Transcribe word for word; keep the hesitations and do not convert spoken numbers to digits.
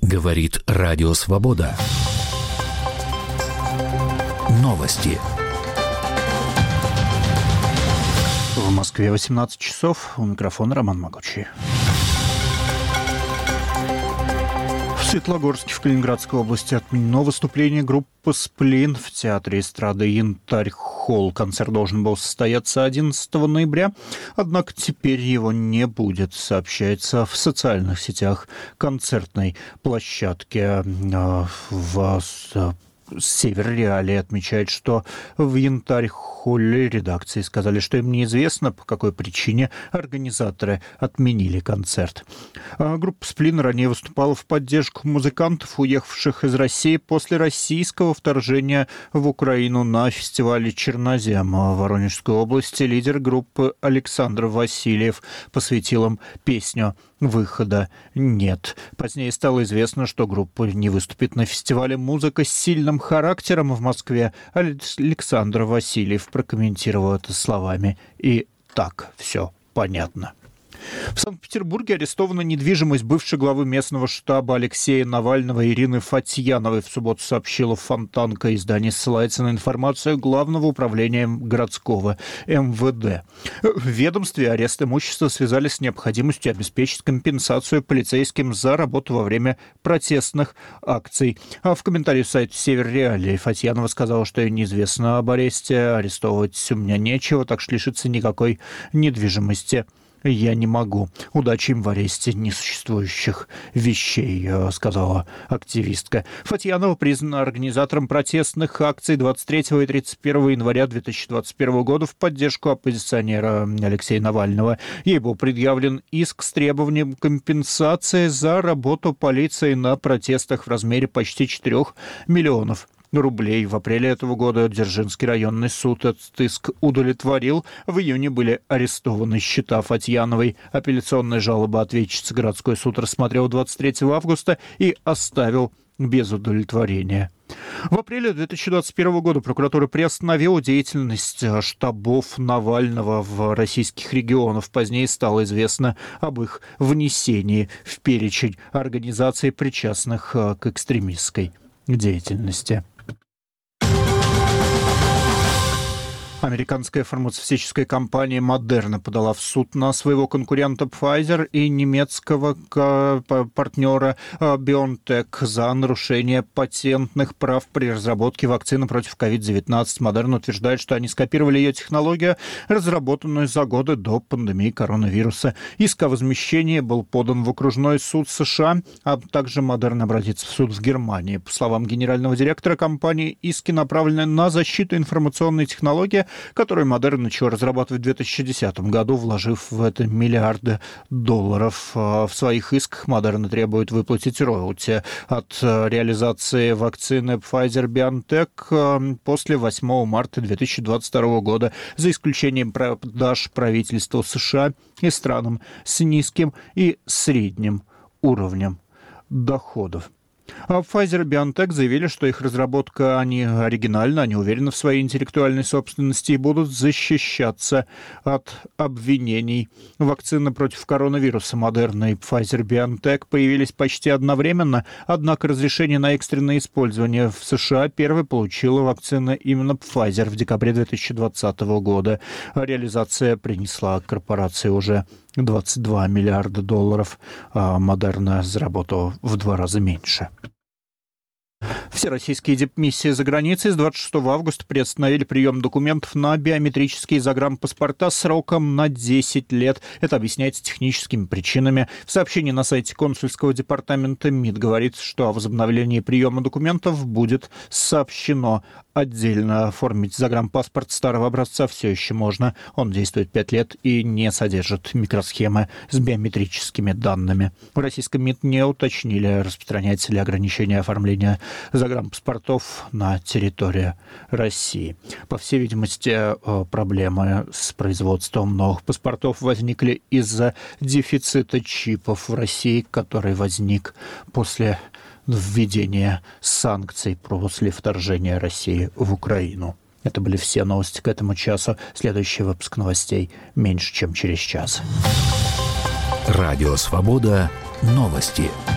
Говорит Радио Свобода. Новости. В Москве восемнадцать часов. У микрофона Роман Могучий. В Светлогорске в Калининградской области отменено выступление группы «Сплин» в театре эстрады «Янтарь-холл». Концерт должен был состояться одиннадцатого ноября, однако теперь его не будет, сообщается в социальных сетях концертной площадки в Север Реалии отмечает, что в Янтарь-холле редакции сказали, что им неизвестно, по какой причине организаторы отменили концерт. А группа «Сплин» ранее выступала в поддержку музыкантов, уехавших из России после российского вторжения в Украину на фестивале «Чернозем» в Воронежской области. Лидер группы Александр Васильев посвятил им песню «Выхода нет». Позднее стало известно, что группа не выступит на фестивале «Музыка с сильным характером» в Москве. Александр Васильев прокомментировал это словами: «И так все понятно». В Санкт-Петербурге арестована недвижимость бывшей главы местного штаба Алексея Навального Ирины Фатьяновой. В субботу сообщила Фонтанка. Издание ссылается на информацию Главного управления городского эм вэ дэ. В ведомстве арест имущества связали с необходимостью обеспечить компенсацию полицейским за работу во время протестных акций. А в комментарии сайта «Север Реалии» Фатьянова сказала, что ей неизвестно об аресте. Арестовывать у меня нечего, так что лишиться никакой недвижимости я не могу. Удачи им в аресте несуществующих вещей, сказала активистка. Фатьянова признана организатором протестных акций двадцать третьего и тридцать первого января две тысячи двадцать первого года в поддержку оппозиционера Алексея Навального. Ей был предъявлен иск с требованием компенсации за работу полиции на протестах в размере почти четырёх миллионов рублей. В апреле этого года Дзержинский районный суд этот иск удовлетворил. В июне были арестованы счета Фатьяновой. Апелляционная жалоба ответчицы городской суд рассмотрел двадцать третьего августа и оставил без удовлетворения. В апреле две тысячи двадцать первого года прокуратура приостановила деятельность штабов Навального в российских регионах. Позднее стало известно об их внесении в перечень организаций, причастных к экстремистской деятельности. Американская фармацевтическая компания Moderna подала в суд на своего конкурента Pfizer и немецкого партнера BioNTech за нарушение патентных прав при разработке вакцины против ковид девятнадцать. Moderna утверждает, что они скопировали ее технологию, разработанную за годы до пандемии коронавируса. Иск о возмещении был подан в окружной суд США, а также Moderna обратится в суд в Германии. По словам генерального директора компании, иски направлены на защиту информационной технологии, которую Moderna начала разрабатывать в две тысячи десятом году, вложив в это миллиарды долларов. В своих исках Moderna требует выплатить роялти от реализации вакцины Pfizer-BioNTech после восьмого марта две тысячи двадцать второго года, за исключением продаж правительства США и странам с низким и средним уровнем доходов. А Pfizer и BioNTech заявили, что их разработка они оригинальна, они уверены в своей интеллектуальной собственности и будут защищаться от обвинений. Вакцины против коронавируса Moderna и Pfizer BioNTech появились почти одновременно, однако разрешение на экстренное использование в США первой получила вакцина именно Pfizer в декабре две тысячи двадцатого года. Реализация принесла корпорации уже двадцать два миллиарда долларов, а Moderna заработала в два раза меньше. Все российские дипмиссии за границей с двадцать шестого августа приостановили прием документов на биометрические загранпаспорта сроком на десять лет. Это объясняется техническими причинами. В сообщении на сайте консульского департамента МИД говорится, что о возобновлении приема документов будет сообщено отдельно. Оформить загранпаспорт старого образца все еще можно. Он действует пять лет и не содержит микросхемы с биометрическими данными. В российском МИД не уточнили, распространяется ли ограничение оформления загранпаспортов на территории России. По всей видимости, проблемы с производством новых паспортов возникли из-за дефицита чипов в России, который возник после введения санкций после вторжения России в Украину. Это были все новости к этому часу. Следующий выпуск новостей меньше, чем через час. Радио «Свобода». Новости.